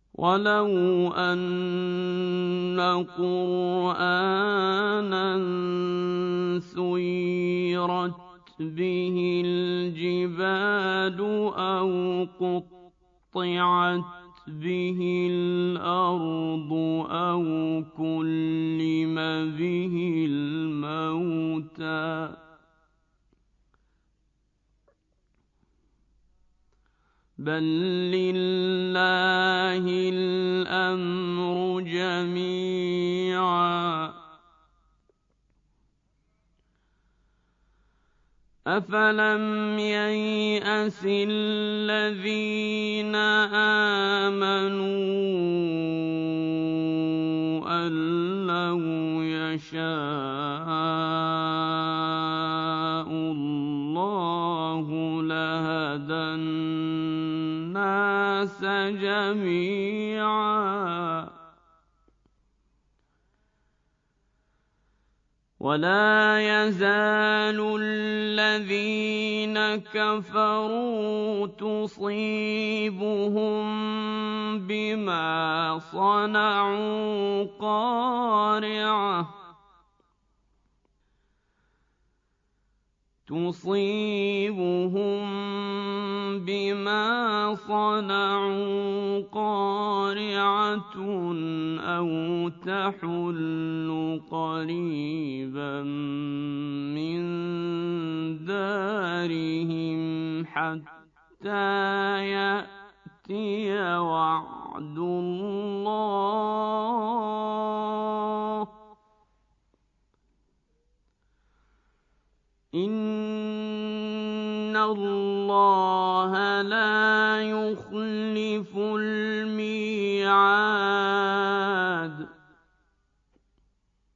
وَلَوْ أَنَّ قُرْآنًا سُيِّرَتْ بِهِ الْجِبَالُ أَوْ قُطِّعَتْ بِهِ الْأَرْضُ أَوْ كُلِّمَ بِهِ الْمَوْتَىٰ بَل لِّلَّهِ الْأَمْرُ جَمِيعًا أَفَلَمْ يَيْأَسِ الَّذِينَ آمَنُوا أَن لَّوْ يَشَاءُ اللَّهُ لَهَدَى النَّاسَ جَمِيعًا وَلَا يَزَالُ الَّذِينَ كَفَرُوا تُصِيبُهُم بِمَا صَنَعُوا قَارِعَةٌ أَوْ تَحُلُّ قَرِيبًا مِّن دَارِهِمْ حَتَّىٰ يَأْتِيَ وَعْدُ اللَّهِ ۚ إِنَّ اللَّهَ لَا يُخْلِفُ الْمِيعَادَ